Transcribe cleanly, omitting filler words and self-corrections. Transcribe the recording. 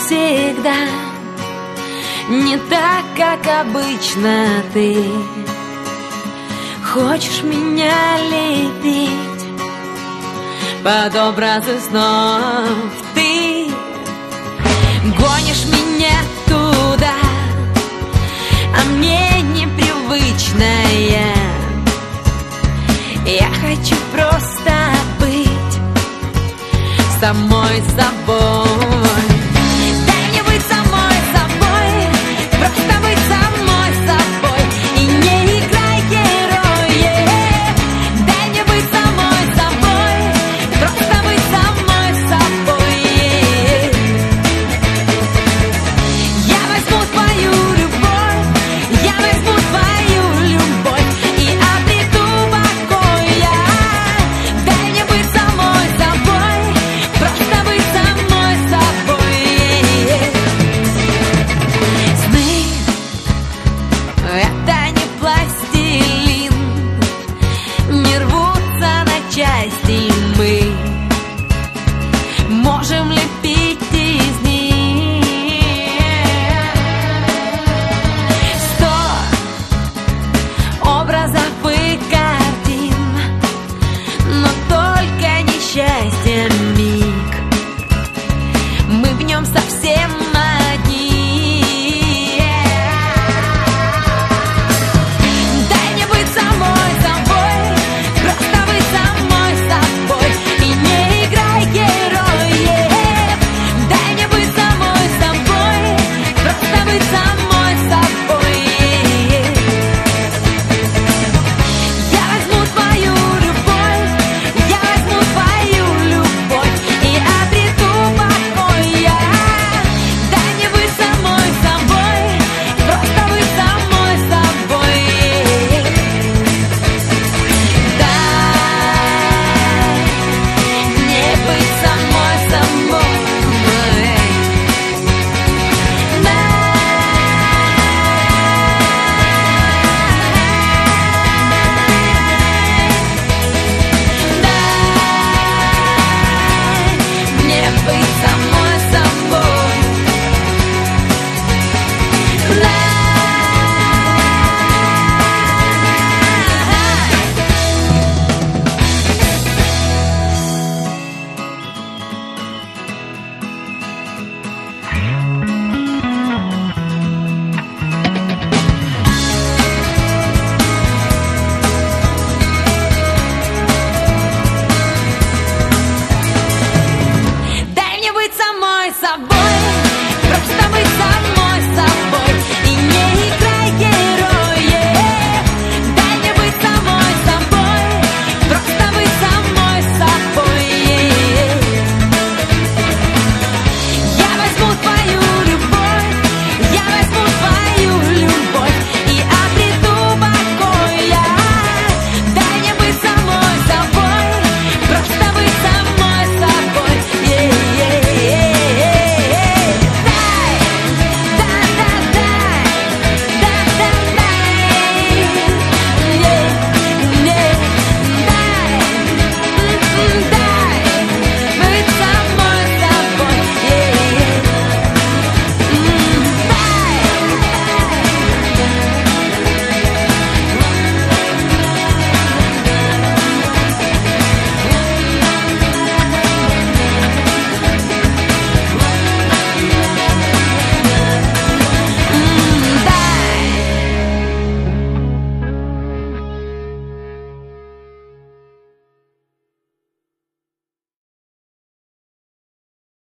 всегда, не так, как обычно ты. Хочешь меня лепить под образы снов, ты гонишь меня туда, а мне непривычная. Я хочу просто быть самой собой. Дай мне быть самой собой, просто быть самой собой и не играй героя. Дай мне быть самой собой, просто быть самой собой. Я возьму твою любовь, я возьму твою любовь и обрету покой. Дай мне быть самой собой, просто быть самой собой. Сны — это не пластилин, не рвутся на части